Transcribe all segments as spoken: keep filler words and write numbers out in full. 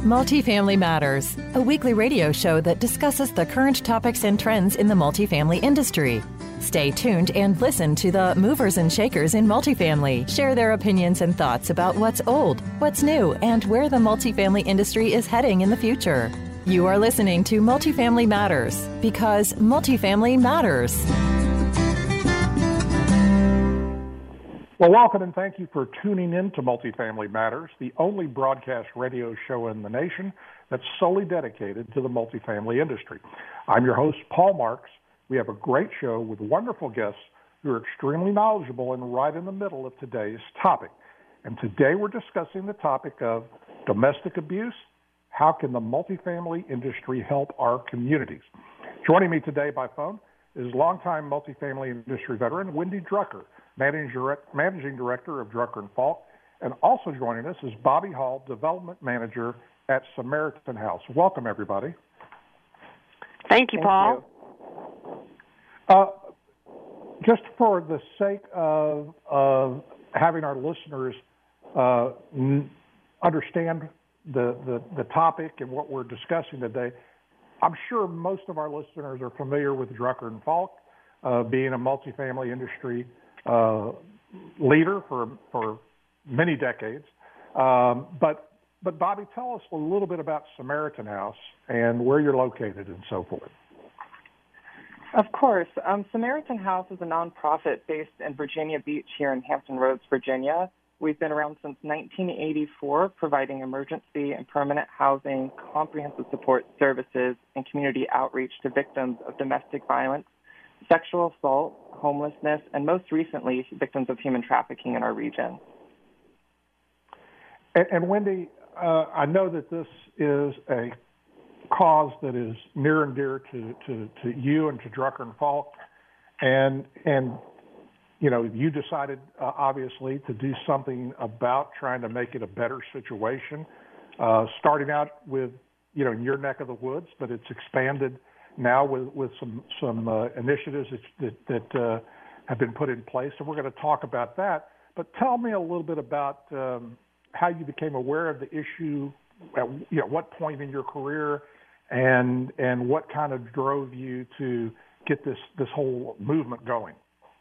Multifamily Matters, a weekly radio show that discusses the current topics and trends in the multifamily industry. Stay tuned and listen to the movers and shakers in multifamily share their opinions and thoughts about what's old, what's new, and where the multifamily industry is heading in the future. You are listening to Multifamily Matters because multifamily matters. Well, welcome and thank you for tuning in to Multifamily Matters, the only broadcast radio show in the nation that's solely dedicated to the multifamily industry. I'm your host, Paul Marks. We have a great show with wonderful guests who are extremely knowledgeable and right in the middle of today's topic. And today we're discussing the topic of domestic abuse. How can the multifamily industry help our communities? Joining me today by phone is longtime multifamily industry veteran Wendy Drucker, Managing Director of Drucker and Falk, and also joining us is Bobby Hall, Development Manager at Samaritan House. Welcome, everybody. Thank you, Thank Paul. You. Uh, just for the sake of, of having our listeners uh, n- understand the, the, the topic and what we're discussing today, I'm sure most of our listeners are familiar with Drucker and Falk, uh, being a multifamily industry Uh, leader for for many decades, um, but but Bobby, tell us a little bit about Samaritan House and where you're located and so forth. Of course, um, Samaritan House is a nonprofit based in Virginia Beach here in Hampton Roads, Virginia. We've been around since nineteen eighty-four, providing emergency and permanent housing, comprehensive support services, and community outreach to victims of domestic violence, sexual assault, homelessness, and most recently, victims of human trafficking in our region. And, and Wendy, uh, I know that this is a cause that is near and dear to, to, to you and to Drucker and Falk, and and you know you decided uh, obviously to do something about trying to make it a better situation, uh, starting out with you know in your neck of the woods, but it's expanded now with, with some some uh, initiatives that, that uh, have been put in place, and we're going to talk about that. But tell me a little bit about um, how you became aware of the issue, at you know, what point in your career, and and what kind of drove you to get this, this whole movement going.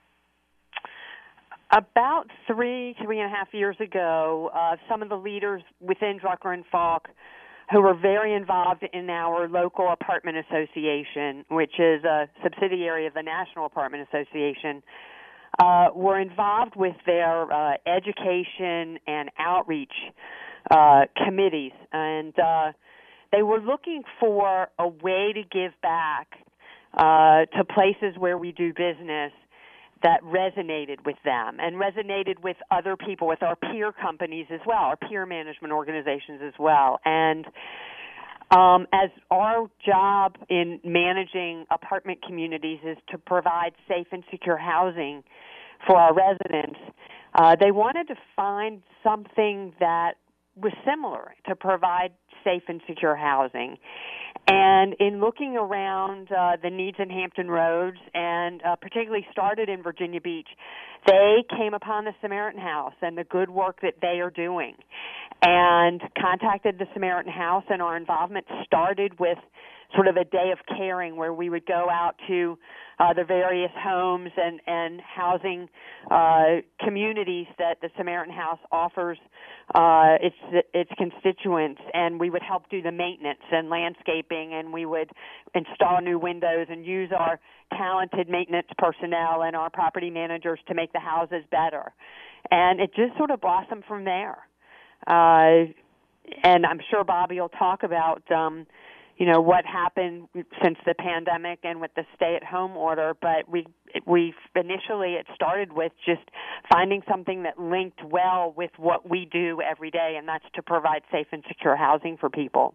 About three, three and a half years ago, uh, some of the leaders within Drucker and Falk who were very involved in our local apartment association, which is a subsidiary of the National Apartment Association, uh, were involved with their uh, education and outreach uh, committees. And uh, they were looking for a way to give back uh, to places where we do business that resonated with them and resonated with other people, with our peer companies as well, our peer management organizations as well. And um, as our job in managing apartment communities is to provide safe and secure housing for our residents, uh, they wanted to find something that was similar to provide safe and secure housing. And in looking around uh, the needs in Hampton Roads, and uh, particularly started in Virginia Beach, they came upon the Samaritan House and the good work that they are doing, and contacted the Samaritan House, and our involvement started with sort of a day of caring where we would go out to uh, the various homes and, and housing uh, communities that the Samaritan House offers uh, its its constituents, and we would help do the maintenance and landscaping, and we would install new windows and use our talented maintenance personnel and our property managers to make the houses better. And it just sort of blossomed from there. Uh, and I'm sure Bobby will talk about um, you know, what happened since the pandemic and with the stay-at-home order, but we we initially it started with just finding something that linked well with what we do every day, and that's to provide safe and secure housing for people.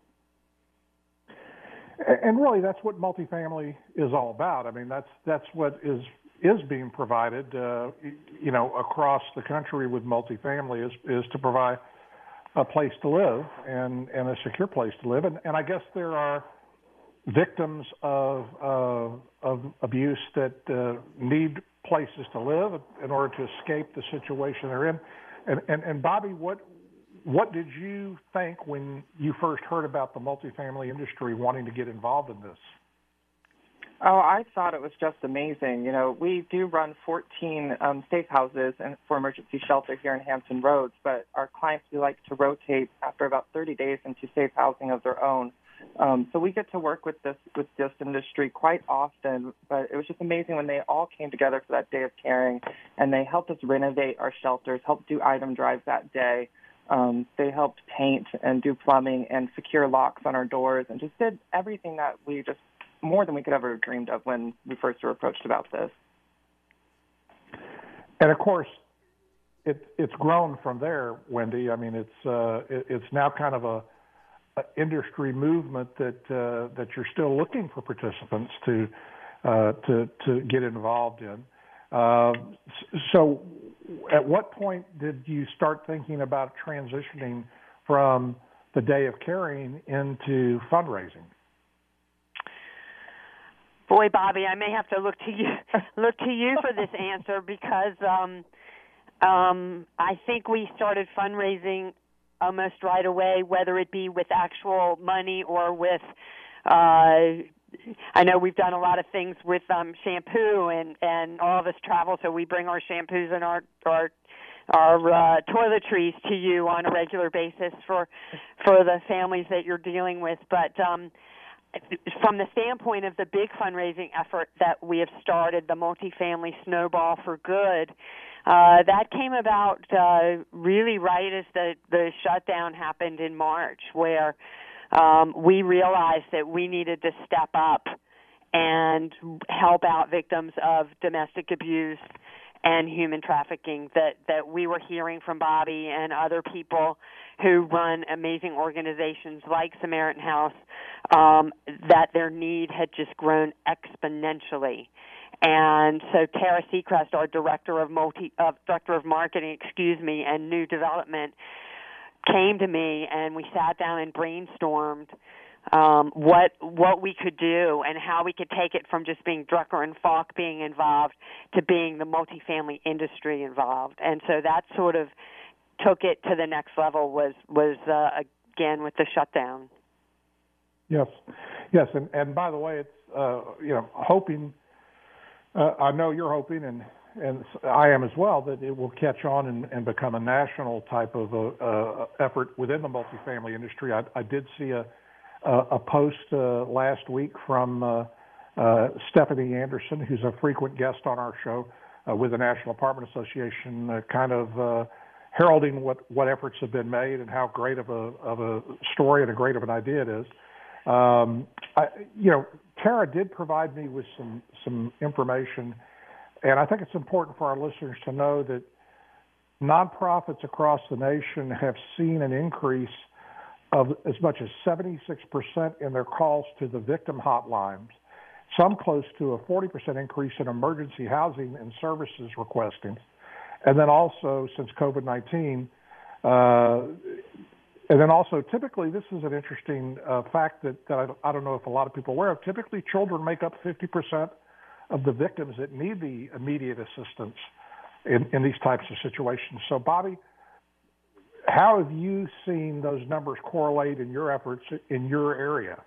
And really, that's what multifamily is all about. I mean, that's that's what is is being provided, uh, you know, across the country with multifamily is is to provide a place to live and, and a secure place to live. And, and I guess there are victims of uh, of abuse that uh, need places to live in order to escape the situation they're in. And, and, and Bobby, what what did you think when you first heard about the multifamily industry wanting to get involved in this? Oh, I thought it was just amazing. You know, we do run fourteen um, safe houses and for emergency shelter here in Hampton Roads, but our clients, we like to rotate after about thirty days into safe housing of their own. Um, so we get to work with this with this industry quite often, but it was just amazing when they all came together for that day of caring, and they helped us renovate our shelters, helped do item drives that day. Um, they helped paint and do plumbing and secure locks on our doors and just did everything that we just more than we could ever have dreamed of when we first were approached about this. And of course, it, it's grown from there, Wendy. I mean, it's uh, it, it's now kind of a, a industry movement that uh, that you're still looking for participants to uh, to to get involved in. Uh, so, at what point did you start thinking about transitioning from the day of caring into fundraising? Boy, Bobby, I may have to look to you look to you for this answer because um, um, I think we started fundraising almost right away, whether it be with actual money or with. Uh, I know we've done a lot of things with um, shampoo, and, and all of us travel, so we bring our shampoos and our our our uh, toiletries to you on a regular basis for for the families that you're dealing with, but. Um, From the standpoint of the big fundraising effort that we have started, the multifamily Snowball for Good, uh, that came about uh, really right as the, the shutdown happened in March, where um, we realized that we needed to step up and help out victims of domestic abuse and human trafficking that, that we were hearing from Bobby and other people who run amazing organizations like Samaritan House, um, that their need had just grown exponentially. And so Tara Seacrest, our director of multi, uh, director of marketing, excuse me, and new development, came to me and we sat down and brainstormed um, what what we could do and how we could take it from just being Drucker and Falk being involved to being the multifamily industry involved. And so that sort of took it to the next level was, was uh, again, with the shutdown. Yes, yes, and, and by the way, it's, uh, you know, hoping, uh, I know you're hoping, and, and I am as well, that it will catch on and, and become a national type of uh, uh, effort within the multifamily industry. I, I did see a, a, a post uh, last week from uh, uh, Stephanie Anderson, who's a frequent guest on our show uh, with the National Apartment Association, uh, kind of uh, heralding what, what efforts have been made and how great of a of a story and a great of an idea it is. Um, I, you know, Tara did provide me with some some information, and I think it's important for our listeners to know that nonprofits across the nation have seen an increase of as much as seventy-six percent in their calls to the victim hotlines, some close to a forty percent increase in emergency housing and services requesting. And then also, since COVID nineteen, uh, and then also, typically, this is an interesting uh, fact that, that I, I don't know if a lot of people are aware of. Typically, children make up fifty percent of the victims that need the immediate assistance in, in these types of situations. So, Bobby, how have you seen those numbers correlate in your efforts in your area?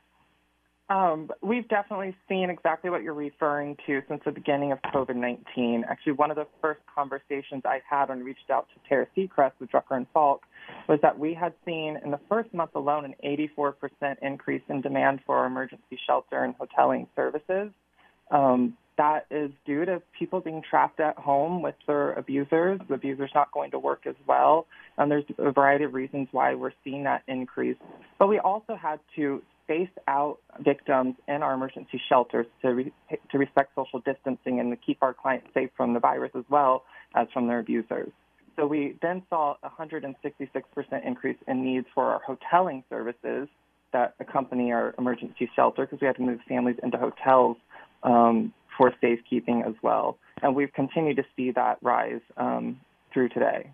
Um, we've definitely seen exactly what you're referring to since the beginning of COVID nineteen. Actually, one of the first conversations I had when I reached out to Tara Seacrest with Drucker and Falk was that we had seen in the first month alone an eighty-four percent increase in demand for our emergency shelter and hoteling services. Um, that is due to people being trapped at home with their abusers. The abuser's not going to work as well. And there's a variety of reasons why we're seeing that increase. But we also had to space out victims in our emergency shelters to re- to respect social distancing and to keep our clients safe from the virus as well as from their abusers. So we then saw a one hundred sixty-six percent increase in needs for our hoteling services that accompany our emergency shelter because we had to move families into hotels um, for safekeeping as well. And we've continued to see that rise um, through today.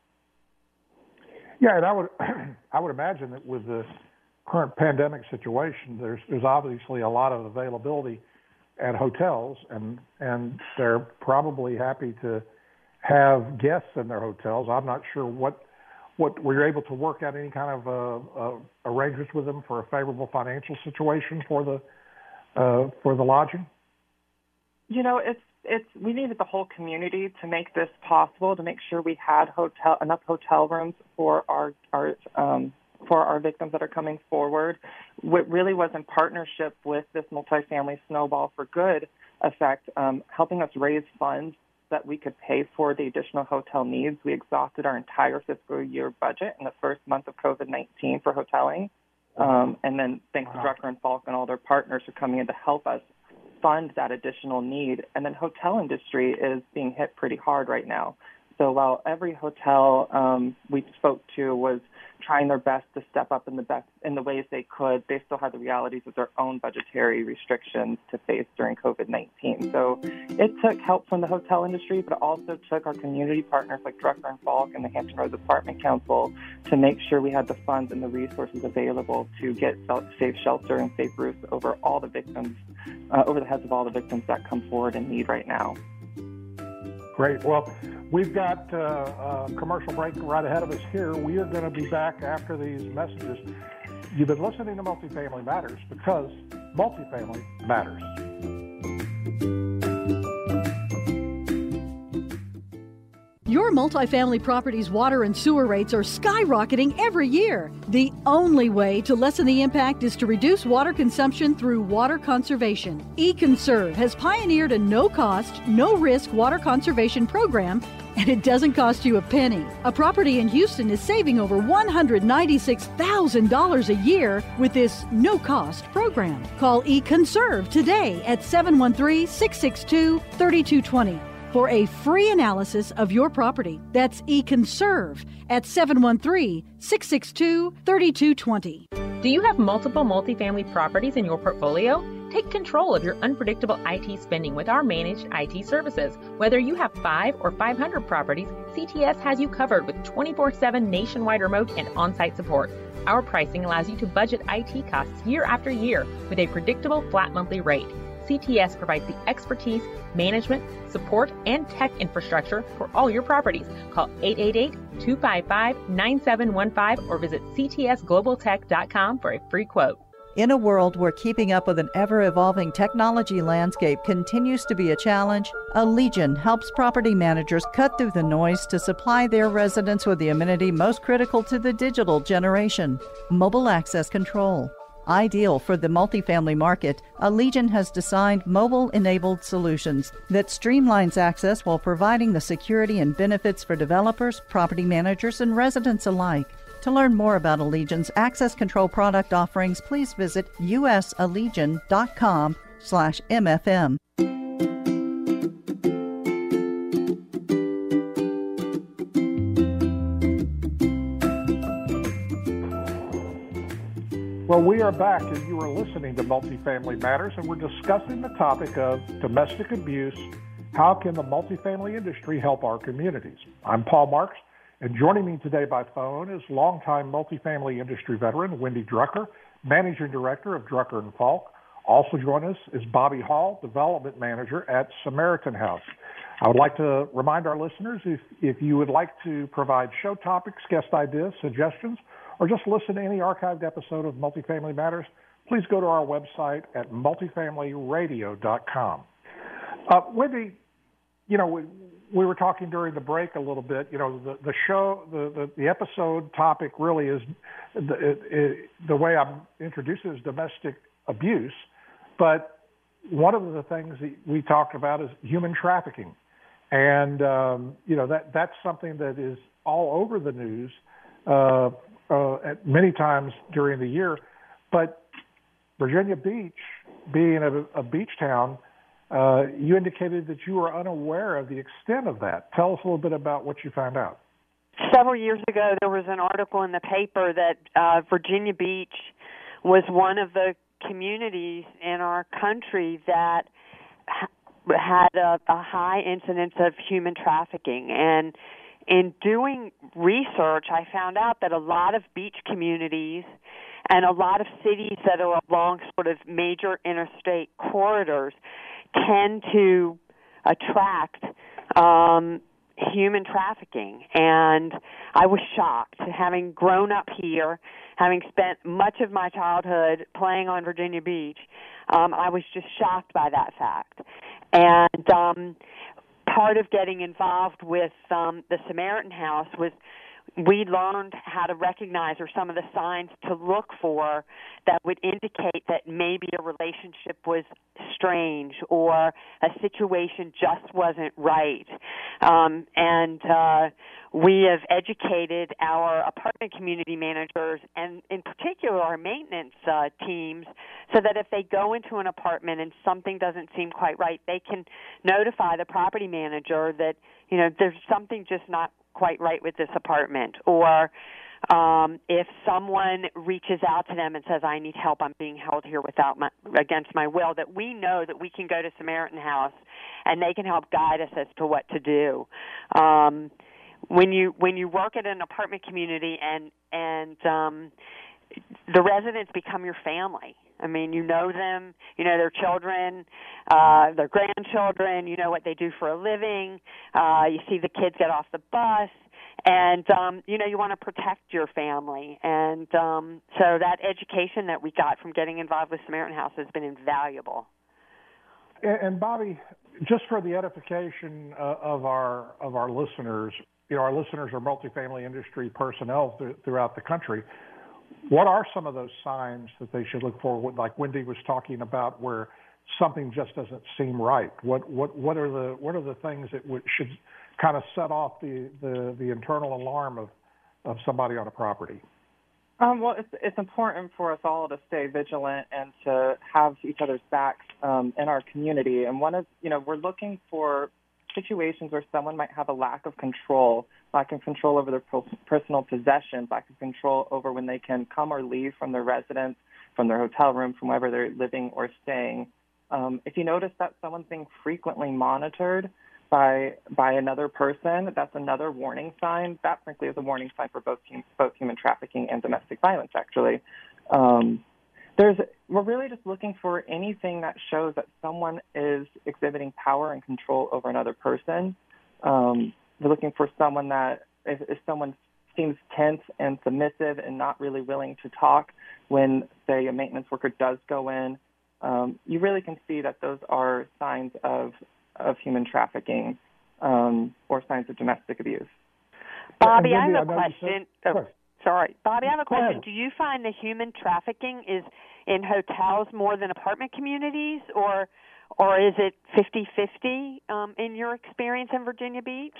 Yeah, and I would I would imagine that with the current pandemic situation, there's there's obviously a lot of availability at hotels, and and they're probably happy to have guests in their hotels. I'm not sure what what were you able to work out any kind of uh, uh, arrangements with them for a favorable financial situation for the uh, for the lodging? You know, it's it's we needed the whole community to make this possible, to make sure we had hotel enough hotel rooms for our our um, for our victims that are coming forward. What really was in partnership with this multifamily Snowball for Good effect, um, helping us raise funds that we could pay for the additional hotel needs. We exhausted our entire fiscal year budget in the first month of COVID nineteen for hoteling. Um, and then thanks to Drucker and Falk and all their partners for coming in to help us fund that additional need. And then hotel industry is being hit pretty hard right now. So while every hotel um, we spoke to was trying their best to step up in the best in the ways they could, they still had the realities of their own budgetary restrictions to face during COVID nineteen. So it took help from the hotel industry, but it also took our community partners like Drucker and Falk and the Hampton Roads Apartment Council to make sure we had the funds and the resources available to get safe shelter and safe roofs over all the victims, uh, over the heads of all the victims that come forward in need right now. Great. Well, we've got uh, a commercial break right ahead of us here. We are going to be back after these messages. You've been listening to Multifamily Matters because multifamily matters. Your multifamily property's water and sewer rates are skyrocketing every year. The only way to lessen the impact is to reduce water consumption through water conservation. eConserve has pioneered a no-cost, no-risk water conservation program, and it doesn't cost you a penny. A property in Houston is saving over one hundred ninety-six thousand dollars a year with this no-cost program. Call eConserve today at seven one three, six six two, three two two zero. for a free analysis of your property. That's eConserve at seven one three, six six two, three two two zero. Do you have multiple multifamily properties in your portfolio? Take control of your unpredictable I T spending with our managed I T services. Whether you have five or five hundred properties, C T S has you covered with twenty-four seven nationwide remote and on-site support. Our pricing allows you to budget I T costs year after year with a predictable flat monthly rate. C T S provides the expertise, management, support, and tech infrastructure for all your properties. Call eight eight eight, two five five, nine seven one five or visit c t s global tech dot com for a free quote. In a world where keeping up with an ever-evolving technology landscape continues to be a challenge, Allegion helps property managers cut through the noise to supply their residents with the amenity most critical to the digital generation: mobile access control. Ideal for the multifamily market, Allegion has designed mobile-enabled solutions that streamlines access while providing the security and benefits for developers, property managers, and residents alike. To learn more about Allegion's access control product offerings, please visit usallegion.com slash MFM. Well, we are back, and you are listening to Multifamily Matters, and we're discussing the topic of domestic abuse. How can the multifamily industry help our communities? I'm Paul Marks, and joining me today by phone is longtime multifamily industry veteran Wendy Drucker, Managing Director of Drucker and Falk. Also joining us is Bobby Hall, Development Manager at Samaritan House. I would like to remind our listeners, if, if you would like to provide show topics, guest ideas, suggestions, or just listen to any archived episode of Multifamily Matters, please go to our website at multifamily radio dot com. Uh, Wendy, you know, we, we were talking during the break a little bit. You know, the, the show, the, the, the episode topic really is, the, it, it, the way I'm introduced is domestic abuse. But one of the things that we talked about is human trafficking. And, um, you know, that that's something that is all over the news uh, uh, at many times during the year. But Virginia Beach, being a, a beach town, uh, you indicated that you were unaware of the extent of that. Tell us a little bit about what you found out. Several years ago, there was an article in the paper that uh, Virginia Beach was one of the communities in our country that had a, a high incidence of human trafficking. And in doing research, I found out that a lot of beach communities and a lot of cities that are along sort of major interstate corridors tend to attract um, human trafficking. And I was shocked, having grown up here, having spent much of my childhood playing on Virginia Beach. Um, I was just shocked by that fact. And um, part of getting involved with um, the Samaritan House was we learned how to recognize, or some of the signs to look for, that would indicate that maybe a relationship was strange or a situation just wasn't right. Um, and uh, we have educated our apartment community managers, and in particular our maintenance uh, teams, so that if they go into an apartment and something doesn't seem quite right, they can notify the property manager that, you know, there's something just not quite right with this apartment. Or um, if someone reaches out to them and says, I need help, I'm being held here without my, against my will, that we know that we can go to Samaritan House and they can help guide us as to what to do. Um, when you when you work at an apartment community and and um, the residents become your family. I mean, you know them, you know their children, uh, their grandchildren, you know what they do for a living, uh, you see the kids get off the bus, and, um, you know, you want to protect your family. And um, so that education that we got from getting involved with Samaritan House has been invaluable. And, and Bobby, just for the edification uh, of our of our listeners, you know, our listeners are multifamily industry personnel th- throughout the country. What are some of those signs that they should look for, like Wendy was talking about, where something just doesn't seem right? What what what are the what are the things that would, should kind of set off the, the, the internal alarm of, of somebody on a property? Um, well, it's it's important for us all to stay vigilant and to have each other's backs um, in our community. And one of you know we're looking for situations where someone might have a lack of control, lack of control over their personal possessions, lack of control over when they can come or leave from their residence, from their hotel room, from wherever they're living or staying. Um, if you notice that someone's being frequently monitored by by another person, that's another warning sign. That, frankly, is a warning sign for both both human trafficking and domestic violence, actually. Um, There's, we're really just looking for anything that shows that someone is exhibiting power and control over another person. Um, we're looking for someone that, if, if someone seems tense and submissive and not really willing to talk when, say, a maintenance worker does go in, um, you really can see that those are signs of, of human trafficking um, or signs of domestic abuse. Bobby, I have a question. Oh, sorry. Bobby, I have a question. Do you find the human trafficking is in hotels more than apartment communities, or or is it fifty-fifty um, in your experience in Virginia Beach?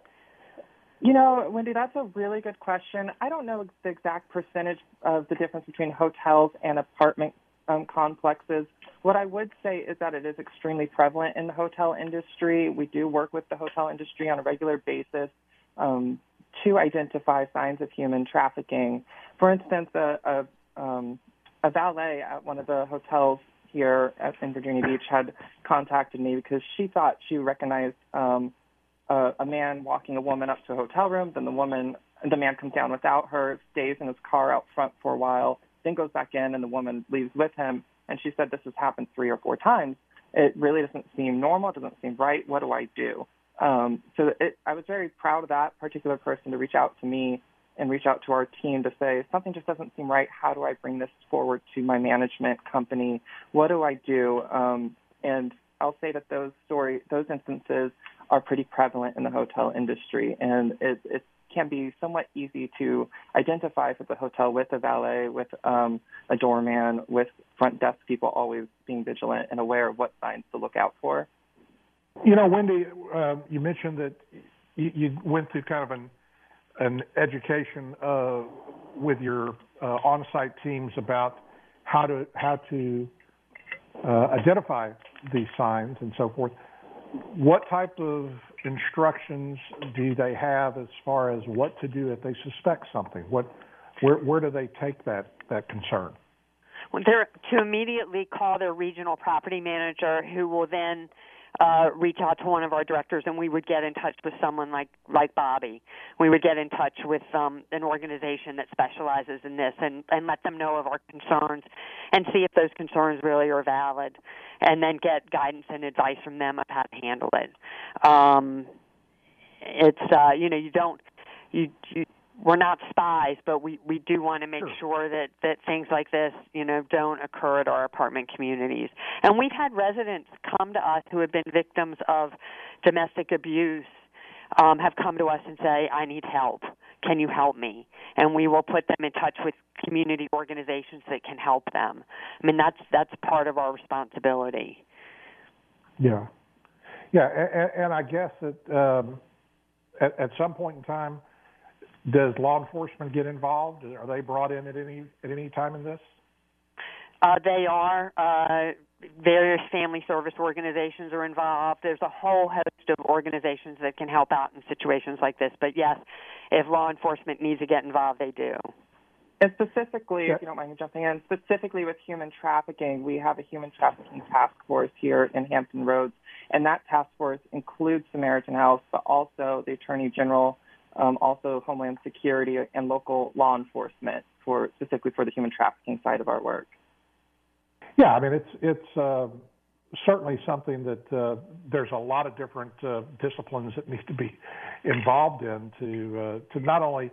You know, Wendy, that's a really good question. I don't know the exact percentage of the difference between hotels and apartment um, complexes. What I would say is that it is extremely prevalent in the hotel industry. We do work with the hotel industry on a regular basis um, to identify signs of human trafficking. For instance, a, a, um, a valet at one of the hotels here at, in Virginia Beach had contacted me because she thought she recognized um, a, a man walking a woman up to a hotel room. Then the woman, the man comes down without her, stays in his car out front for a while, then goes back in, and the woman leaves with him. And she said this has happened three or four times. It really doesn't seem normal. It doesn't seem right. What do I do? Um, so it, I was very proud of that particular person to reach out to me and reach out to our team to say, something just doesn't seem right. How do I bring this forward to my management company? What do I do? Um, and I'll say that those story, those instances are pretty prevalent in the hotel industry, and it, it can be somewhat easy to identify if it's a hotel with a valet, with um, a doorman, with front desk people always being vigilant and aware of what signs to look out for. You know, Wendy, uh, you mentioned that you, you went through kind of an an education uh, with your uh, on-site teams about how to how to uh, identify these signs and so forth. What type of instructions do they have as far as what to do if they suspect something? What, where, where do they take that, that concern? Well, they're to immediately call their regional property manager, who will then uh, reach out to one of our directors, and we would get in touch with someone like, like Bobby. We would get in touch with um, an organization that specializes in this and, and let them know of our concerns and see if those concerns really are valid, and then get guidance and advice from them on how to handle it. Um, it's uh, you know you don't you, you we're not spies, but we, we do want to make sure. sure that, that things like this, you know, don't occur at our apartment communities. And we've had residents come to us who have been victims of domestic abuse, um, have come to us and say, I need help. Can you help me? And we will put them in touch with community organizations that can help them. I mean, that's that's part of our responsibility. Yeah. Yeah, and, and I guess that um, at, at some point in time, does law enforcement get involved? Are they brought in at any at any time in this? Uh, they are. Uh, various family service organizations are involved. There's a whole host of organizations that can help out in situations like this. But yes, if law enforcement needs to get involved, they do. And specifically, yeah. if you don't mind me jumping in, specifically with human trafficking, we have a human trafficking task force here in Hampton Roads, and that task force includes Samaritan House, but also the Attorney General, Um, also Homeland Security and local law enforcement, for specifically for the human trafficking side of our work. Yeah, I mean it's it's uh, certainly something that uh, there's a lot of different uh, disciplines that need to be involved in to uh, to not only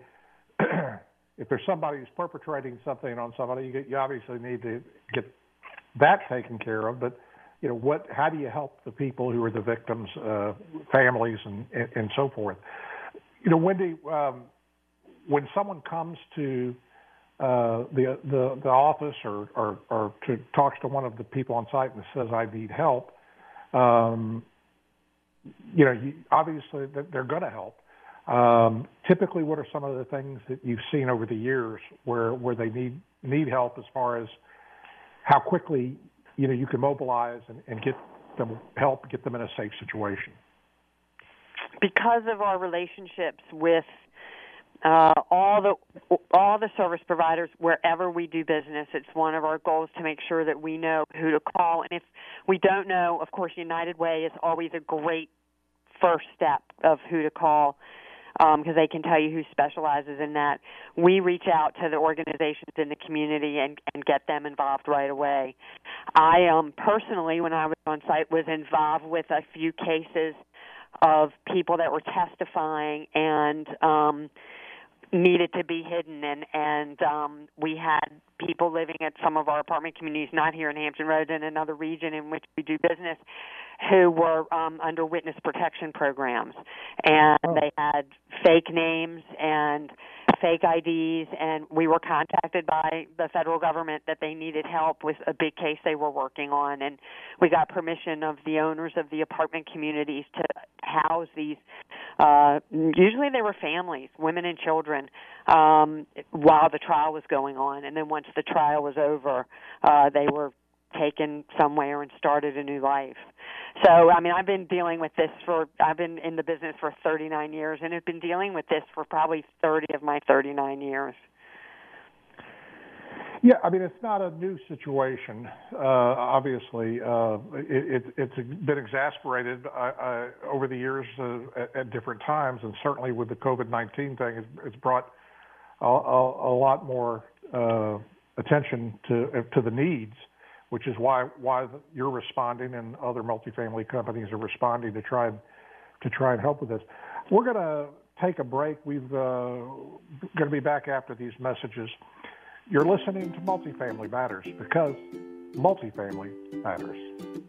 if there's somebody who's perpetrating something on somebody, you, get, you obviously need to get that taken care of, but you know what? How do you help the people who are the victims, uh, families, and, and and so forth? You know, Wendy, um, when someone comes to uh, the, the the office or, or, or to talks to one of the people on site and says, I need help, um, you know, you, obviously they're going to help. Um, typically, what are some of the things that you've seen over the years where, where they need need help as far as how quickly, you know, you can mobilize and, and get them help, get them in a safe situation? Because of our relationships with uh, all the all the service providers wherever we do business, it's one of our goals to make sure that we know who to call. And if we don't know, of course, United Way is always a great first step of who to call because um, they can tell you who specializes in that. We reach out to the organizations in the community and, and get them involved right away. I um, personally, when I was on site, was involved with a few cases of people that were testifying and um, needed to be hidden. And, and um, we had people living at some of our apartment communities, not here in Hampton Roads, in another region in which we do business, who were um, under witness protection programs. And oh. they had fake names and fake I Ds, and we were contacted by the federal government that they needed help with a big case they were working on, and we got permission of the owners of the apartment communities to house these, uh, usually they were families, women and children, um, while the trial was going on, and then once the trial was over, uh, they were taken somewhere and started a new life. So, I mean, I've been dealing with this for, I've been in the business for thirty-nine years, and have been dealing with this for probably thirty of my thirty-nine years. Yeah, I mean, it's not a new situation, uh, obviously. Uh, it, it, it's been exasperated uh, uh, over the years uh, at, at different times, and certainly with the COVID nineteen thing, it's, it's brought a, a, a lot more uh, attention to to the needs, which is why why you're responding and other multifamily companies are responding to try and to try and help with this. We're going to take a break. We've uh, going to be back after these messages. You're listening to Multifamily Matters because multifamily matters.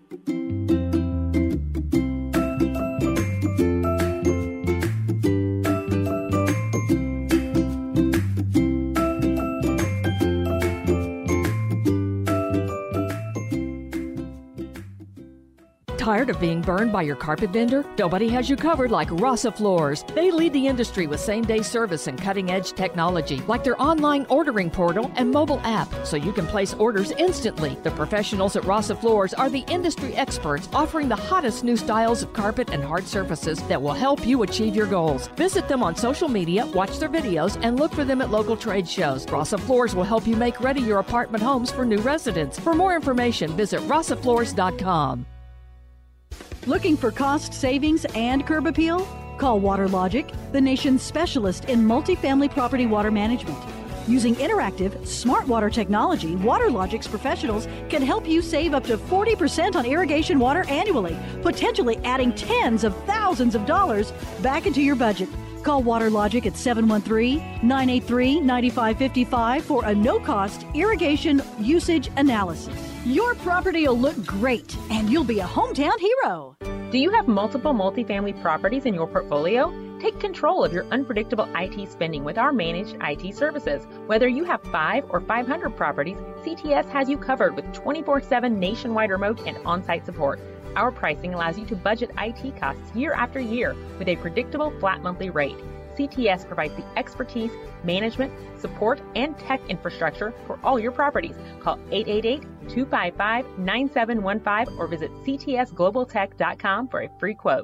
Tired of being burned by your carpet vendor? Nobody has you covered like Rasa Floors. They lead the industry with same-day service and cutting-edge technology, like their online ordering portal and mobile app, so you can place orders instantly. The professionals at Rasa Floors are the industry experts, offering the hottest new styles of carpet and hard surfaces that will help you achieve your goals. Visit them on social media, watch their videos, and look for them at local trade shows. Rasa Floors will help you make ready your apartment homes for new residents. For more information, visit rasa floors dot com. Looking for cost savings and curb appeal? Call WaterLogic, the nation's specialist in multifamily property water management. Using interactive, smart water technology, WaterLogic's professionals can help you save up to forty percent on irrigation water annually, potentially adding tens of thousands of dollars back into your budget. Call WaterLogic at seven one three, nine eight three, nine five five five for a no-cost irrigation usage analysis. Your property will look great, and you'll be a hometown hero. Do you have multiple multifamily properties in your portfolio? Take control of your unpredictable I T spending with our managed I T services. Whether you have five or five hundred properties, C T S has you covered with twenty-four seven nationwide remote and on-site support. Our pricing allows you to budget I T costs year after year with a predictable flat monthly rate. C T S provides the expertise, management, support, and tech infrastructure for all your properties. Call eight eight eight, two five five, nine seven one five or visit c t s global tech dot com for a free quote.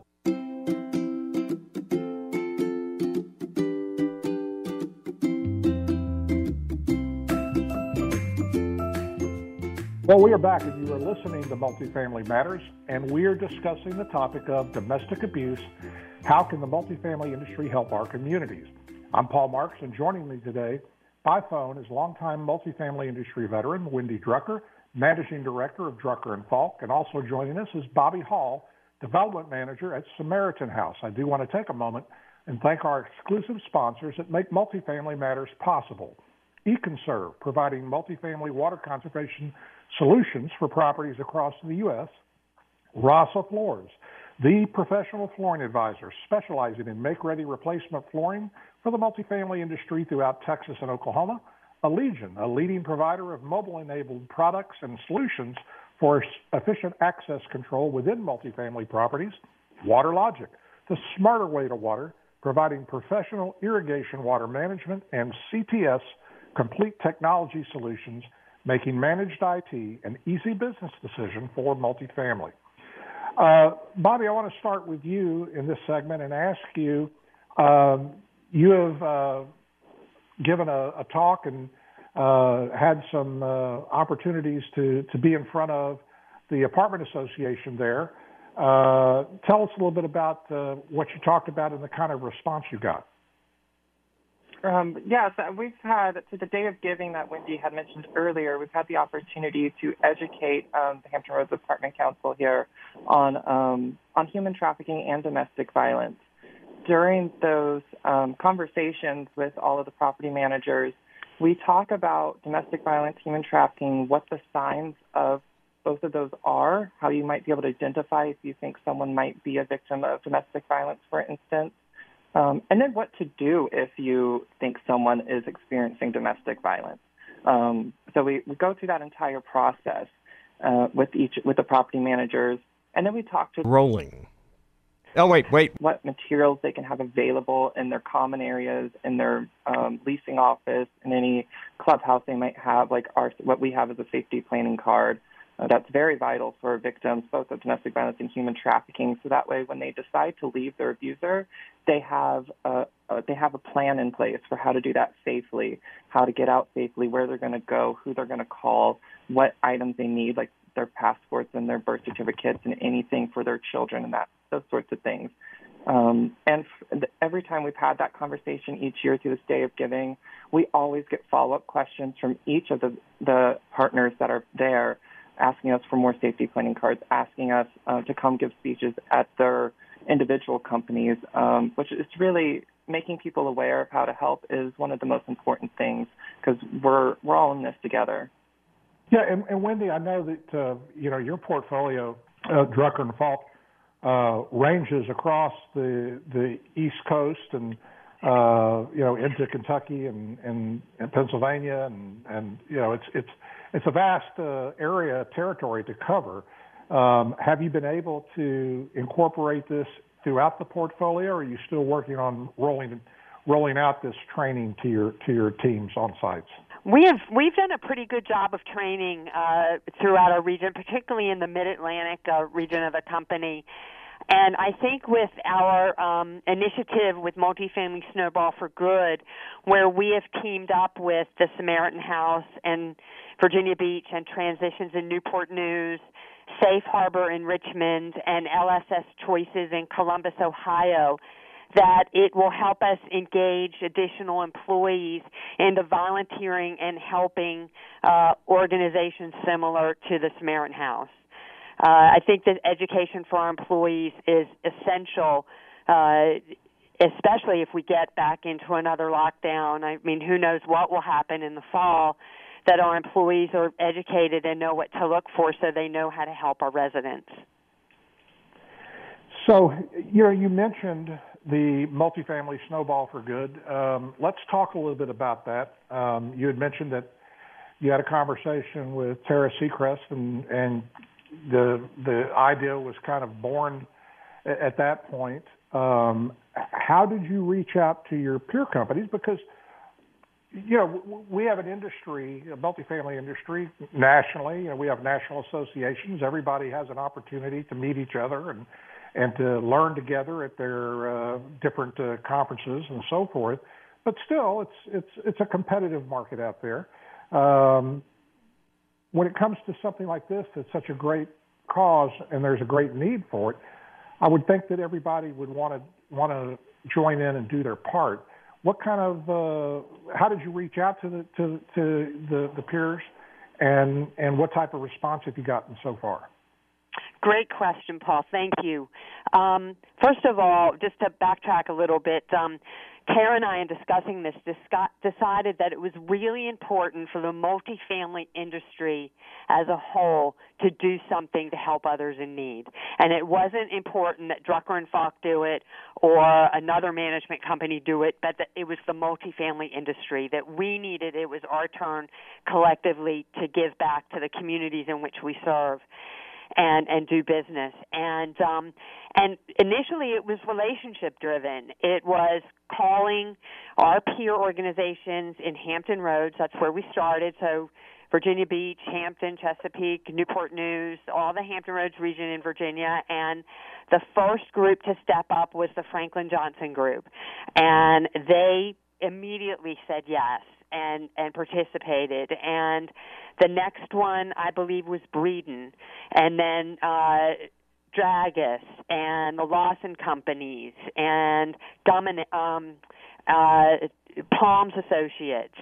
Well, we are back, and you are listening to Multifamily Matters, and we are discussing the topic of domestic abuse. How can the multifamily industry help our communities? I'm Paul Marks, and joining me today by phone is longtime multifamily industry veteran Wendy Drucker, Managing Director of Drucker and Falk, and also joining us is Bobby Hall, Development Manager at Samaritan House. I do want to take a moment and thank our exclusive sponsors that make Multifamily Matters possible. EconServe, providing multifamily water conservation solutions for properties across the U S Rasa Floors, the professional flooring advisor specializing in make-ready replacement flooring for the multifamily industry throughout Texas and Oklahoma. Allegion, a leading provider of mobile-enabled products and solutions for efficient access control within multifamily properties. WaterLogic, the smarter way to water, providing professional irrigation water management, and C T S, complete technology solutions, making managed I T an easy business decision for multifamily. Uh, Bobby, I want to start with you in this segment and ask you, um, you have uh, given a, a talk and uh, had some uh, opportunities to, to be in front of the apartment association there. Uh, tell us a little bit about uh, what you talked about and the kind of response you got. Um, yes, we've had, to the Day of Giving that Wendy had mentioned earlier, we've had the opportunity to educate um, the Hampton Roads Apartment Council here on um, on human trafficking and domestic violence. During those um, conversations with all of the property managers, we talk about domestic violence, human trafficking, what the signs of both of those are, how you might be able to identify if you think someone might be a victim of domestic violence, for instance. Um, and then what to do if you think someone is experiencing domestic violence. Um, so we, we go through that entire process uh, with each with the property managers, and then we talk to rolling. Oh wait, wait. What materials they can have available in their common areas, in their um, leasing office, in any clubhouse they might have, like our what we have is a safety planning card. Uh, that's very vital for victims, both of domestic violence and human trafficking. So that way, when they decide to leave their abuser, they have a, uh, they have a plan in place for how to do that safely, how to get out safely, where they're going to go, who they're going to call, what items they need, like their passports and their birth certificates and anything for their children and that those sorts of things. Um, and f- every time we've had that conversation each year through this Day of Giving, we always get follow-up questions from each of the, the partners that are there, asking us for more safety planning cards, asking us uh, to come give speeches at their individual companies, um, which is really making people aware of how to help is one of the most important things because we're we're all in this together. Yeah, and, and Wendy, I know that uh, you know your portfolio, uh, Drucker and Falk, uh, ranges across the the East Coast and uh, you know into Kentucky and, and, and Pennsylvania, and, and you know it's it's it's a vast uh, area territory to cover. Um, have you been able to incorporate this throughout the portfolio, or are you still working on rolling rolling out this training to your to your teams on sites? We have we've done a pretty good job of training uh, throughout our region, particularly in the Mid-Atlantic uh, region of the company. And I think with our um, initiative with Multifamily Snowball for Good, where we have teamed up with the Samaritan House and Virginia Beach and Transitions in Newport News, Safe Harbor in Richmond, and L S S Choices in Columbus, Ohio, that it will help us engage additional employees into volunteering and helping uh, organizations similar to the Samaritan House. Uh, I think that education for our employees is essential, uh, especially if we get back into another lockdown. I mean, who knows what will happen in the fall, that our employees are educated and know what to look for so they know how to help our residents. So, you know, you mentioned the multifamily Snowball for Good. Um, let's talk a little bit about that. Um, you had mentioned that you had a conversation with Tara Seacrest, and, and the the idea was kind of born at that point. Um, how did you reach out to your peer companies? Because, you know, we have an industry, a multifamily industry nationally. You know, we have national associations. Everybody has an opportunity to meet each other and and to learn together at their uh, different uh, conferences and so forth. But still, it's it's it's a competitive market out there. Um, when it comes to something like this, that's such a great cause and there's a great need for it, I would think that everybody would want to want to join in and do their part. What kind of uh, how did you reach out to the to, to the, the peers, and and what type of response have you gotten so far? Great question, Paul. Thank you. Um, first of all, just to backtrack a little bit, um, Tara and I, in discussing this, discuss, decided that it was really important for the multifamily industry as a whole to do something to help others in need. And it wasn't important that Drucker and Falk do it or another management company do it, but that it was the multifamily industry that we needed. It was our turn collectively to give back to the communities in which we serve and and do business. And um, and initially it was relationship driven. It was calling our peer organizations in Hampton Roads. That's where we started. So Virginia Beach, Hampton, Chesapeake, Newport News, all the Hampton Roads region in Virginia. And the first group to step up was the Franklin Johnson Group. And they immediately said yes and, and participated. And the next one, I believe, was Breeden, and then uh, Dragus, and the Lawson Companies, and Domin- um, uh, Palms Associates,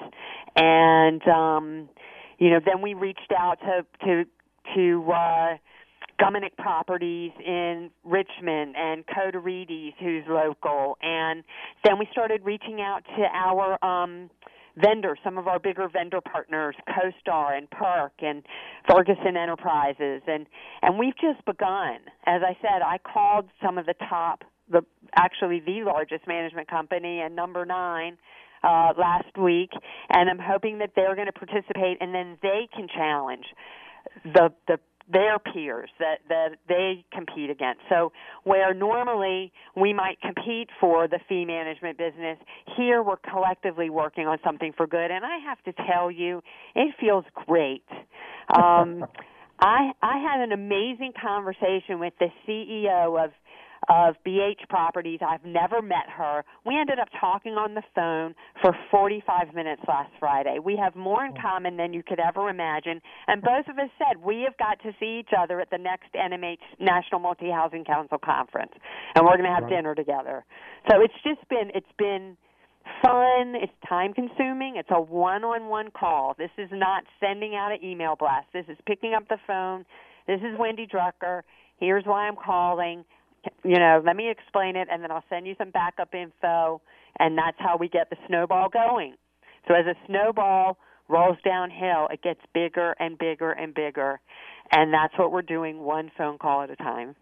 and um, you know, then we reached out to to to uh, Gumminick Properties in Richmond and Coterides, who's local, and then we started reaching out to our um, vendors, some of our bigger vendor partners, CoStar and Perk and Ferguson Enterprises, and and we've just begun. As I said, I called some of the top, the actually the largest management company and number nine uh, last week, and I'm hoping that they're going to participate, and then they can challenge the the their peers that, that they compete against. So where normally we might compete for the fee management business, here we're collectively working on something for good. And I have to tell you, it feels great. Um, I I had an amazing conversation with the C E O of of B H Properties. I've never met her. We ended up talking on the phone for forty-five minutes last Friday. We have more in common than you could ever imagine, and both of us said we have got to see each other at the next N M H National Multi-Housing Council Conference, and we're going to have right. dinner together. So it's just been, it's been fun. It's time-consuming. It's a one-on-one call. This is not sending out an email blast. This is picking up the phone. This is Wendy Drucker. Here's why I'm calling. You know, let me explain it, and then I'll send you some backup info, and that's how we get the snowball going. So as a snowball rolls downhill, it gets bigger and bigger and bigger, and that's what we're doing, one phone call at a time.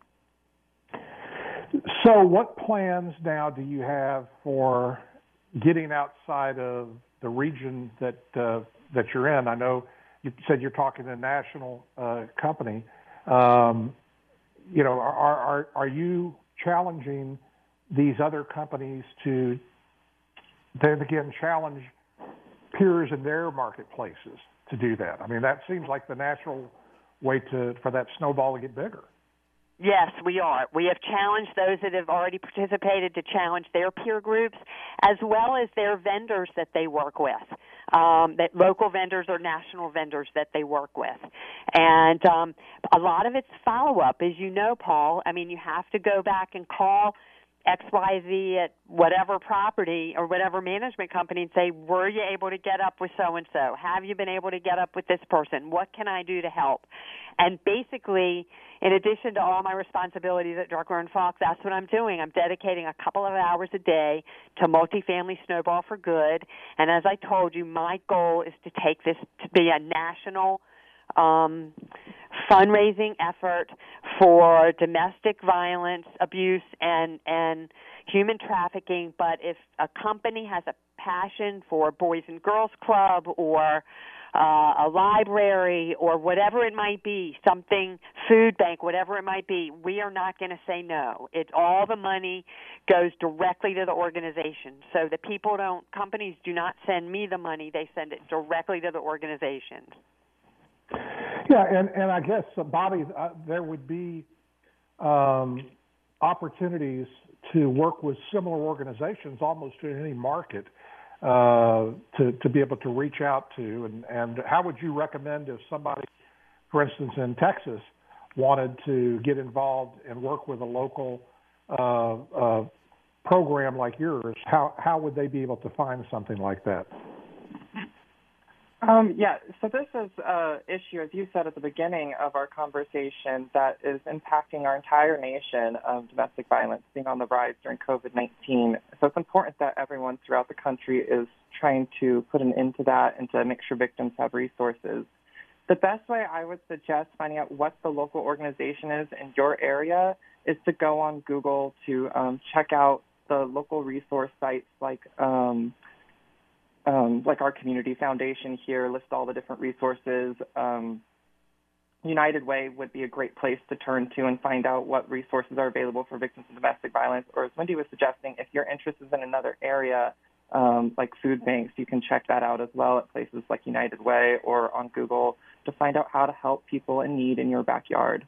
So what plans now do you have for getting outside of the region that uh, that you're in? I know you said you're talking to a national uh, company. Um You know, are, are are you challenging these other companies to then again challenge peers in their marketplaces to do that? I mean, that seems like the natural way to for that snowball to get bigger. Yes, we are. We have challenged those that have already participated to challenge their peer groups, as well as their vendors that they work with, um, that local vendors or national vendors that they work with. And um, a lot of it's follow-up, as you know, Paul. I mean, you have to go back and call X Y Z at whatever property or whatever management company and say, were you able to get up with so-and-so? Have you been able to get up with this person? What can I do to help? And basically, in addition to all my responsibilities at Drucker and Falk, that's what I'm doing. I'm dedicating a couple of hours a day to Multifamily Snowball for Good. And as I told you, my goal is to take this to be a national um, fundraising effort for domestic violence, abuse, and, and human trafficking. But if a company has a passion for Boys and Girls Club or Uh, a library or whatever it might be, something, food bank, whatever it might be, we are not going to say no. It, all the money goes directly to the organization. So the people don't, companies do not send me the money. They send it directly to the organizations. Yeah, and, and I guess, uh, Bobby, uh, there would be um, opportunities to work with similar organizations almost in any market. Uh, to, to be able to reach out to, and, and how would you recommend if somebody, for instance, in Texas, wanted to get involved and work with a local uh, uh, program like yours, how, how would they be able to find something like that? Um, yeah, so this is an issue, as you said at the beginning of our conversation, that is impacting our entire nation, of domestic violence being on the rise during COVID nineteen. So it's important that everyone throughout the country is trying to put an end to that and to make sure victims have resources. The best way I would suggest finding out what the local organization is in your area is to go on Google to um, check out the local resource sites like um, Um, like our community foundation here, list all the different resources. Um, United Way would be a great place to turn to and find out what resources are available for victims of domestic violence. Or as Wendy was suggesting, if your interest is in another area, um, like food banks, you can check that out as well at places like United Way or on Google to find out how to help people in need in your backyard.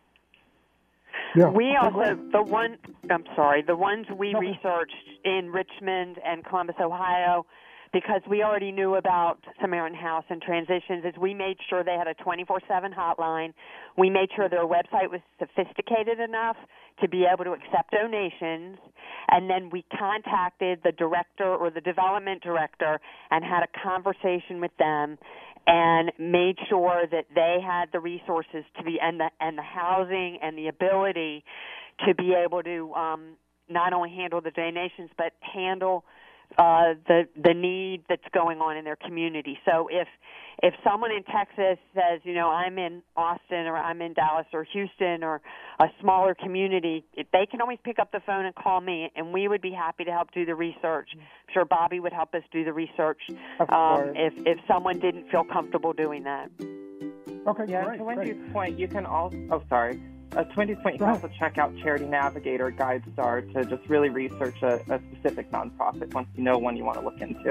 Yeah. We also, the one, I'm sorry, the ones we okay. researched in Richmond and Columbus, Ohio, because we already knew about Samaritan House and Transitions, is we made sure they had a twenty-four seven hotline. We made sure their website was sophisticated enough to be able to accept donations, and then we contacted the director or the development director and had a conversation with them and made sure that they had the resources to be and the and the housing and the ability to be able to um, not only handle the donations but handle Uh, the the need that's going on in their community. So if if someone in Texas says, you know, I'm in Austin or I'm in Dallas or Houston or a smaller community, they can always pick up the phone and call me, and we would be happy to help do the research. I'm sure Bobby would help us do the research um, if if someone didn't feel comfortable doing that. Okay, yeah. Great, to Wendy's great. point, you can also. Oh, sorry. Uh, to Wendy's point, you can also check out Charity Navigator, GuideStar to just really research a, a specific nonprofit once you know one you want to look into.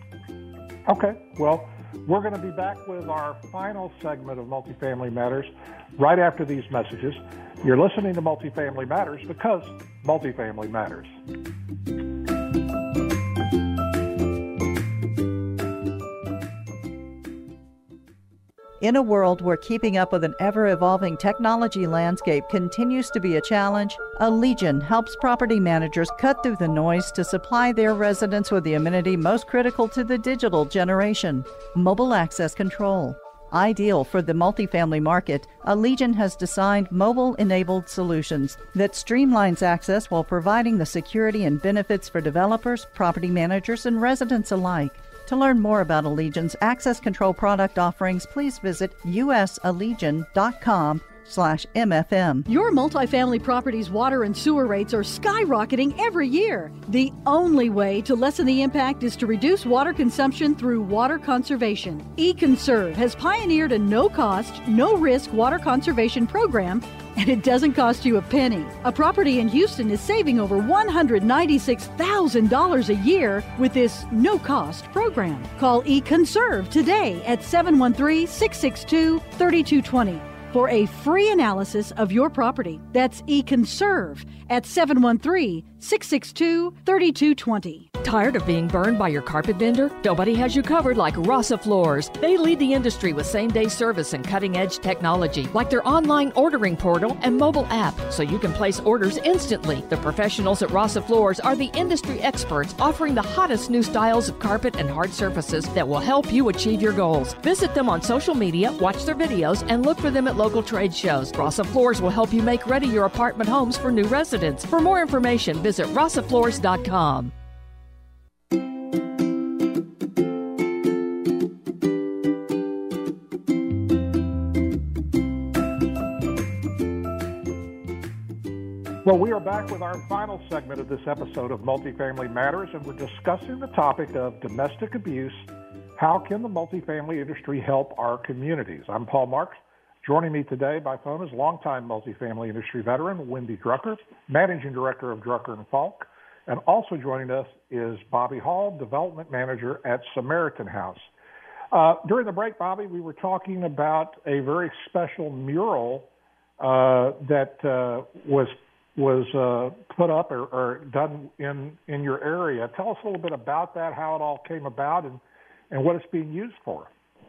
Okay. Well, we're going to be back with our final segment of Multifamily Matters right after these messages. You're listening to Multifamily Matters because multifamily matters. In a world where keeping up with an ever-evolving technology landscape continues to be a challenge, Allegion helps property managers cut through the noise to supply their residents with the amenity most critical to the digital generation: mobile access control. Ideal for the multifamily market, Allegion has designed mobile-enabled solutions that streamlines access while providing the security and benefits for developers, property managers, and residents alike. To learn more about Allegion's access control product offerings, please visit usallegion.com slash MFM. Your multifamily property's water and sewer rates are skyrocketing every year. The only way to lessen the impact is to reduce water consumption through water conservation. eConserve has pioneered a no-cost, no-risk water conservation program, and it doesn't cost you a penny. A property in Houston is saving over one hundred ninety-six thousand dollars a year with this no-cost program. Call eConserve today at seven one three, six six two, three two two zero for a free analysis of your property. That's eConserve at seven one three, six six two, three two two zero. Tired of being burned by your carpet vendor? Nobody has you covered like Rasa Floors. They lead the industry with same-day service and cutting-edge technology, like their online ordering portal and mobile app, so you can place orders instantly. The professionals at Rasa Floors are the industry experts offering the hottest new styles of carpet and hard surfaces that will help you achieve your goals. Visit them on social media, watch their videos, and look for them at local trade shows. Rasa Floors will help you make ready your apartment homes for new residents. For more information, visit rasa floors dot com. Well, we are back with our final segment of this episode of Multifamily Matters, and we're discussing the topic of domestic abuse. How can the multifamily industry help our communities? I'm Paul Marks. Joining me today by phone is longtime multifamily industry veteran Wendy Drucker, Managing Director of Drucker and Falk. And also joining us is Bobby Hall, Development Manager at Samaritan House. Uh, during the break, Bobby, we were talking about a very special mural uh, that uh, was was uh, put up or, or done in, in your area. Tell us a little bit about that, how it all came about, and, and what it's being used for.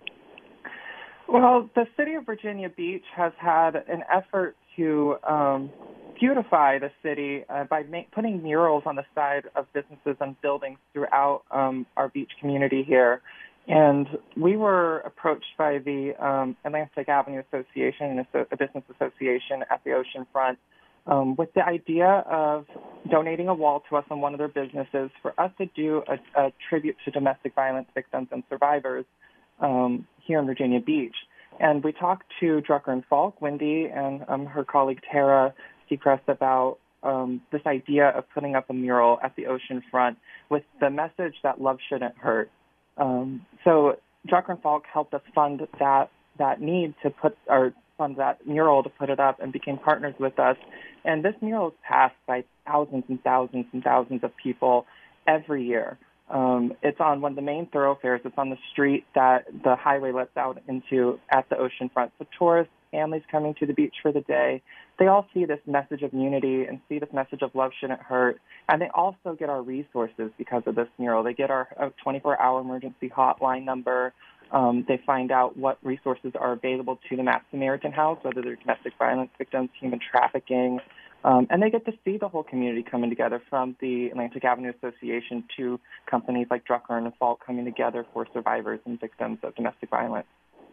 Well, the city of Virginia Beach has had an effort to um, beautify the city uh, by ma- putting murals on the side of businesses and buildings throughout um, our beach community here. And we were approached by the um, Atlantic Avenue Association, a business association at the oceanfront, Um, with the idea of donating a wall to us on one of their businesses for us to do a, a tribute to domestic violence victims and survivors um, here in Virginia Beach. And we talked to Drucker and Falk, Wendy, and um, her colleague Tara Seacrest about um, this idea of putting up a mural at the oceanfront with the message that love shouldn't hurt. Um, so Drucker and Falk helped us fund that that need to put our fund that mural to put it up and became partners with us. And this mural is passed by thousands and thousands and thousands of people every year. Um, it's on one of the main thoroughfares. It's on the street that the highway lets out into at the oceanfront. So tourists, families coming to the beach for the day, they all see this message of unity and see this message of love shouldn't hurt. And they also get our resources because of this mural. They get our twenty-four hour emergency hotline number. Um, they find out what resources are available to them at Samaritan House, whether they're domestic violence victims, human trafficking, um, and they get to see the whole community coming together, from the Atlantic Avenue Association to companies like Drucker and Falk coming together for survivors and victims of domestic violence.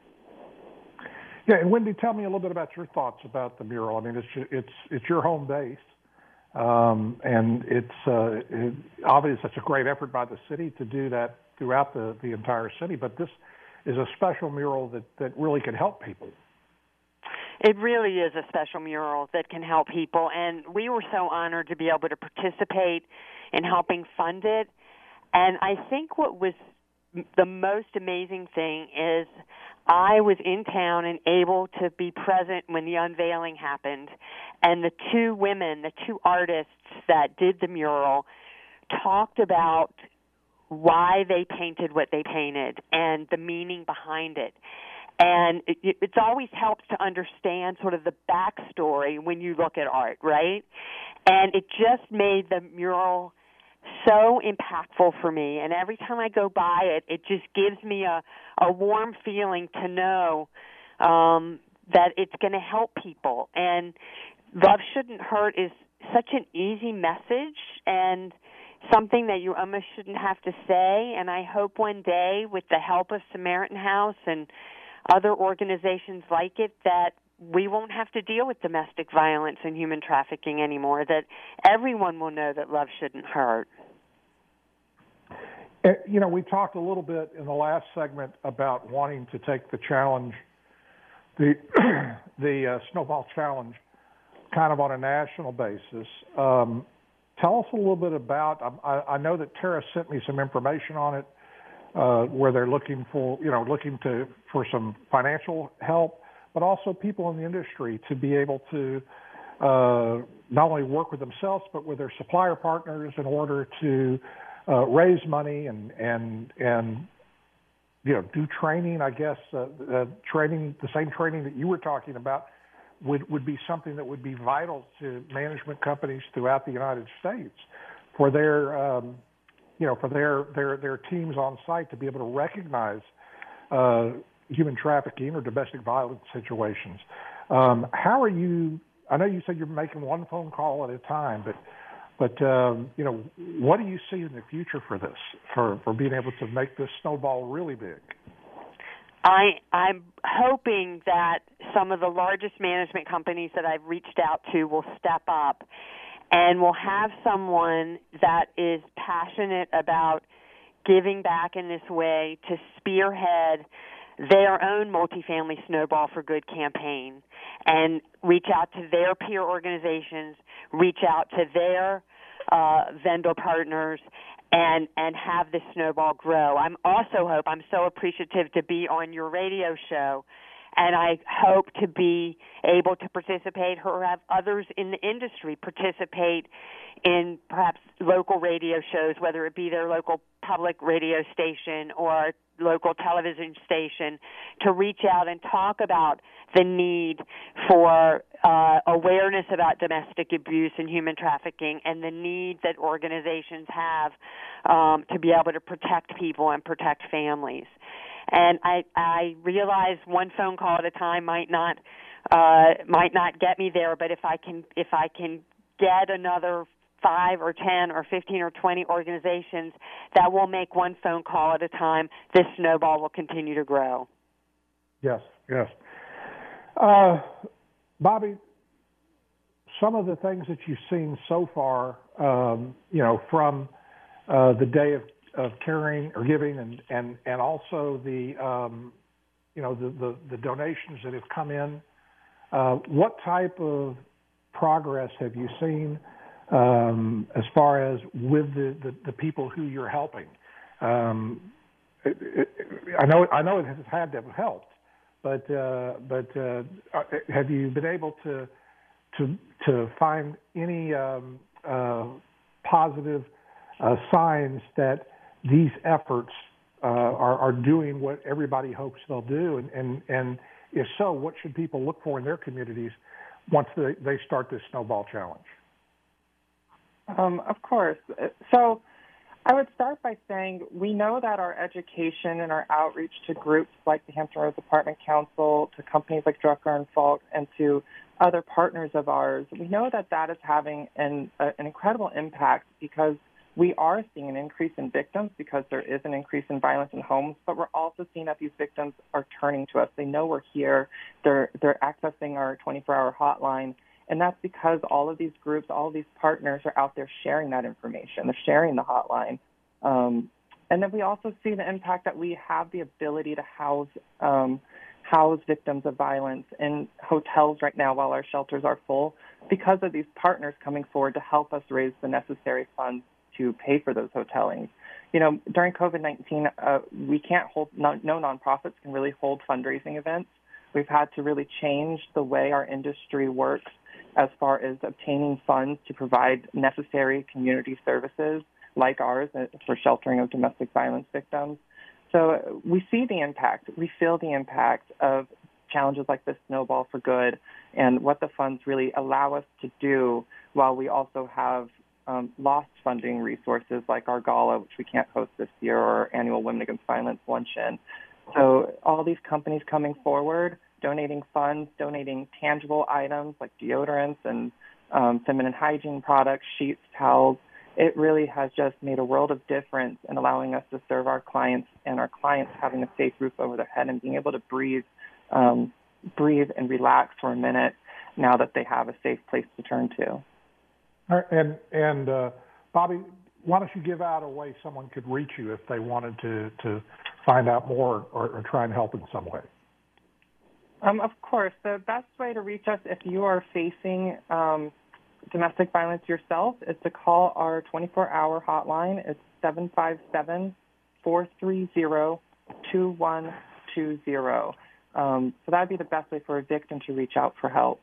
Yeah, and Wendy, tell me a little bit about your thoughts about the mural. I mean, it's it's it's your home base, um, and it's uh, it, obviously it's a great effort by the city to do that throughout the, the entire city, but this is a special mural that, that really can help people. It really is a special mural that can help people, and we were so honored to be able to participate in helping fund it. And I think what was the most amazing thing is I was in town and able to be present when the unveiling happened, and the two women, the two artists that did the mural, talked about why they painted what they painted and the meaning behind it. And it, it's always helps to understand sort of the backstory when you look at art, right? And it just made the mural so impactful for me. And every time I go by it, it just gives me a, a warm feeling to know um, that it's going to help people. And love shouldn't hurt is such an easy message and something that you almost shouldn't have to say. And I hope one day, with the help of Samaritan House and other organizations like it, that we won't have to deal with domestic violence and human trafficking anymore, that everyone will know that love shouldn't hurt. You know, we talked a little bit in the last segment about wanting to take the challenge, the the uh, Snowball Challenge, kind of on a national basis. Um, tell us a little bit about, I, I know that Tara sent me some information on it, uh, where they're looking for, you know, looking to for some financial help, but also people in the industry to be able to uh, not only work with themselves, but with their supplier partners in order to uh, raise money and, and, and, you know, do training, I guess, uh, uh, training, the same training that you were talking about would, would be something that would be vital to management companies throughout the United States for their, um, you know, for their, their, their teams on site to be able to recognize uh, human trafficking or domestic violence situations. Um, how are you, I know you said you're making one phone call at a time, but, but um, you know, what do you see in the future for this, for, for being able to make this snowball really big? I, I'm hoping that some of the largest management companies that I've reached out to will step up and will have someone that is passionate about giving back in this way to spearhead their own multifamily Snowball for Good campaign and reach out to their peer organizations, reach out to their uh, vendor partners, and and have this snowball grow. I'm also hope I'm so appreciative to be on your radio show, and I hope to be able to participate or have others in the industry participate in perhaps local radio shows, whether it be their local public radio station or local television station, to reach out and talk about the need for uh, awareness about domestic abuse and human trafficking and the need that organizations have um, to be able to protect people and protect families. And I, I realize one phone call at a time might not uh, might not get me there, but if I can if I can get another five or ten or fifteen or twenty organizations that will make one phone call at a time, this snowball will continue to grow. Yes, yes. Uh, Bobby, some of the things that you've seen so far, um, you know, from uh, the day of, of caring or giving and, and, and also the, um, you know, the, the, the donations that have come in, uh, what type of progress have you seen Um, as far as with the, the, the people who you're helping? Um, it, it, I know I know it has had to have helped, but uh, but uh, have you been able to to to find any um, uh, positive uh, signs that these efforts uh, are, are doing what everybody hopes they'll do? And, and, and if so, what should people look for in their communities once they, they start this snowball challenge? Um, of course. So I would start by saying we know that our education and our outreach to groups like the Hampton Roads Apartment Council, to companies like Drucker and Falk, and to other partners of ours, we know that that is having an, uh, an incredible impact because we are seeing an increase in victims because there is an increase in violence in homes, but we're also seeing that these victims are turning to us. They know we're here. They're, they're accessing our twenty-four hour hotline. And that's because all of these groups, all of these partners are out there sharing that information. They're sharing the hotline. Um, and then we also see the impact that we have the ability to house um, house victims of violence in hotels right now while our shelters are full because of these partners coming forward to help us raise the necessary funds to pay for those hotelings. You know, during COVID nineteen, uh, we can't hold, no, no nonprofits can really hold fundraising events. We've had to really change the way our industry works as far as obtaining funds to provide necessary community services like ours for sheltering of domestic violence victims. So we see the impact. We feel the impact of challenges like this Snowball for Good and what the funds really allow us to do while we also have um, lost funding resources like our gala, which we can't host this year, or our annual Women Against Violence luncheon. So all these companies coming forward, donating funds, donating tangible items like deodorants and um, feminine hygiene products, sheets, towels. It really has just made a world of difference in allowing us to serve our clients and our clients having a safe roof over their head and being able to breathe, um, breathe and relax for a minute now that they have a safe place to turn to. All right, and and uh, Bobby, why don't you give out a way someone could reach you if they wanted to, to find out more or, or try and help in some way? Um, of course. The best way to reach us if you are facing um, domestic violence yourself is to call our twenty-four hour hotline. It's seven five seven, four three zero, two one two zero. Um, so that would be the best way for a victim to reach out for help.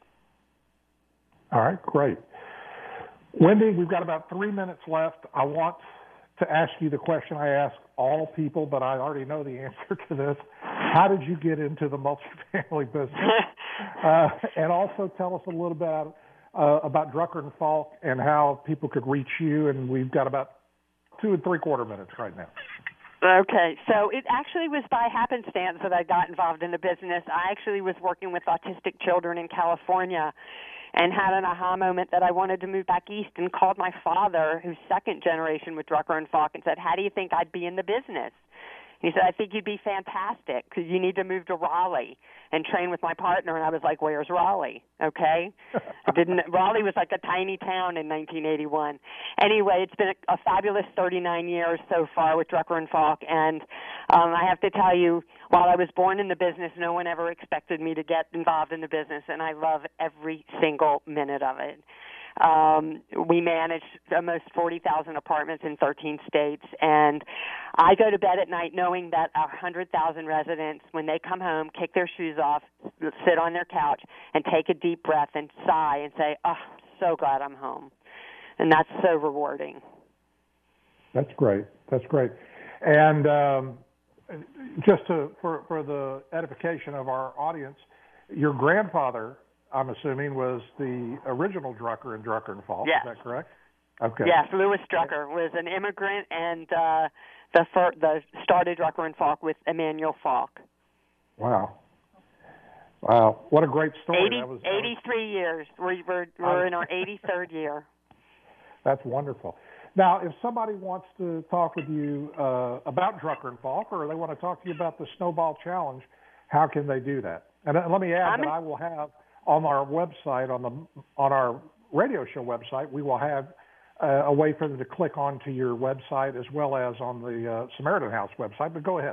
All right, great. Wendy, we've got about three minutes left. I want to ask you the question I ask all people, but I already know the answer to this. How did you get into the multifamily business? uh, and also tell us a little bit about, uh, about Drucker and Falk and how people could reach you. And we've got about two and three quarter minutes right now. Okay, so it actually was by happenstance that I got involved in the business. I actually was working with autistic children in California and had an aha moment that I wanted to move back east and called my father, who's second generation with Drucker and Falk, and said, how do you think I'd be in the business? He said, I think you'd be fantastic because you need to move to Raleigh and train with my partner. And I was like, where's Raleigh? Okay. I didn't. Raleigh was like a tiny town in nineteen eighty-one. Anyway, it's been a, a fabulous thirty-nine years so far with Drucker and Falk. And um, I have to tell you, while I was born in the business, no one ever expected me to get involved in the business. And I love every single minute of it. Um, we manage almost forty thousand apartments in thirteen states, and I go to bed at night knowing that our one hundred thousand residents, when they come home, kick their shoes off, sit on their couch, and take a deep breath and sigh and say, oh, so glad I'm home. And that's so rewarding. That's great. That's great. And um, just to, for, for the edification of our audience, your grandfather, I'm assuming, was the original Drucker and Drucker and Falk. Yes. Is that correct? Okay. Yes, Louis Drucker was an immigrant and uh, the fir- the started Drucker and Falk with Emanuel Falk. Wow. Wow. What a great story. eighty, that was, eighty-three that was, years. We're, we're, we're in our eighty-third year. That's wonderful. Now, if somebody wants to talk with you uh, about Drucker and Falk, or they want to talk to you about the Snowball Challenge, how can they do that? And uh, let me add I'm that in- I will have on our website, on the on our radio show website, we will have uh, a way for them to click onto your website as well as on the uh, Samaritan House website. But go ahead.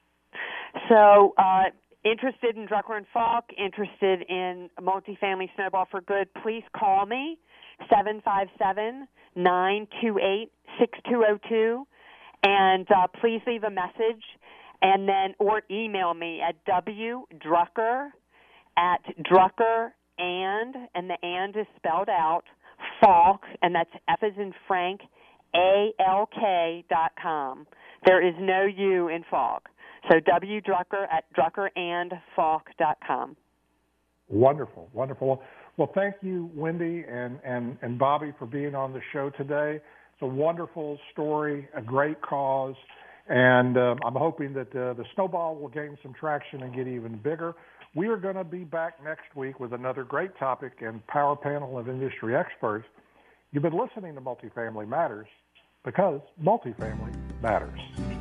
So, uh, interested in Drucker and Falk, interested in multifamily Snowball for Good, please call me, seven five seven, nine two eight, six two zero two, and uh, please leave a message, and then or email me at wdrucker at Drucker and, and the and is spelled out, Falk, and that's F as in Frank, A L K dot com. There is no U in Falk. So wdrucker at druckerandfalk dot com. Wonderful, wonderful. Well, thank you, Wendy and, and, and Bobby, for being on the show today. It's a wonderful story, a great cause, and um, I'm hoping that uh, the Snowball will gain some traction and get even bigger. We are going to be back next week with another great topic and power panel of industry experts. You've been listening to Multifamily Matters because multifamily matters.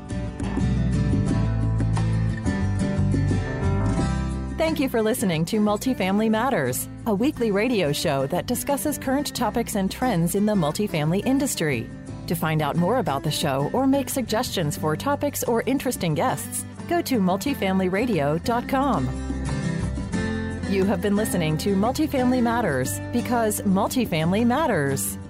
Thank you for listening to Multifamily Matters, a weekly radio show that discusses current topics and trends in the multifamily industry. To find out more about the show or make suggestions for topics or interesting guests, go to multifamily radio dot com. You have been listening to Multifamily Matters because multifamily matters.